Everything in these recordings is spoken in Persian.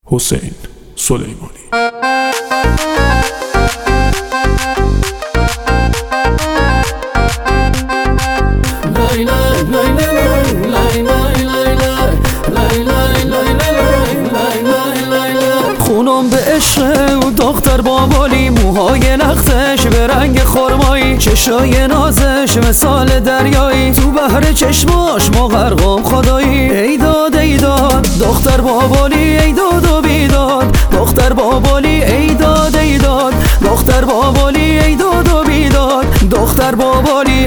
حسین سلیمانی. خونم به عشق و دختر بابالی، موهای لختش به رنگ خرمایی، چشای نازش مثال دریایی، تو بحر چشماش ما غرقم خدایی. ای داد ای داد دختر بابالی، ای داد و بیداد دختر بابالی، ای داد ای داد دختر بابالی، ای داد و بیداد دختر بابالی.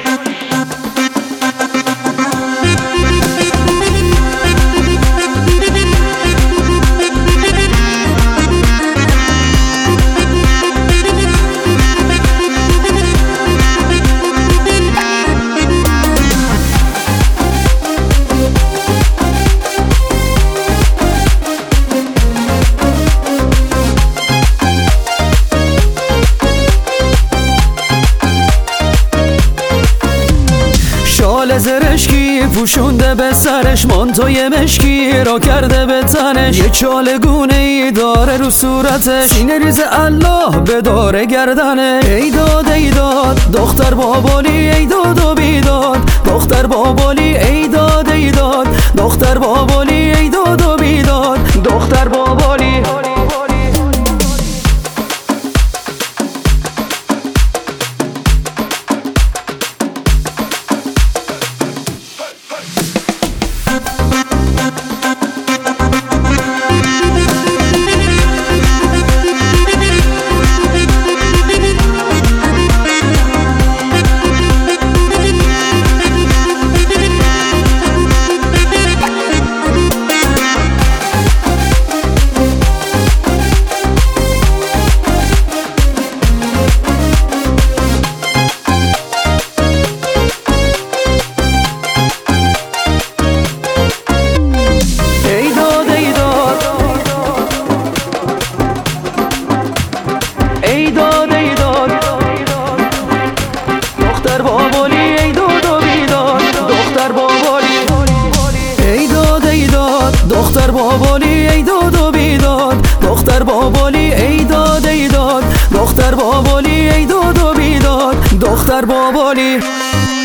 شال زرشکی پوشونده به سرش، مانتوی مشکی را کرده به تنش، یه چالگونه ای داره رو صورتش، سینه ریز الله به داره گردنه. ای داد ای داد دختر بابالی، ای داد و بیداد دختر بابالی، ای داد ای داد دختر بابالی، ای داد و بیداد دختر بابالی. ای داد ای داد دختر بابالی، ای داد و بیداد دختر بابالی. ای داد ای داد دختر بابالی، ای داد و بیداد دختر بابالی، ای داد ای داد دختر بابالی، ای داد و بیداد دختر بابالی.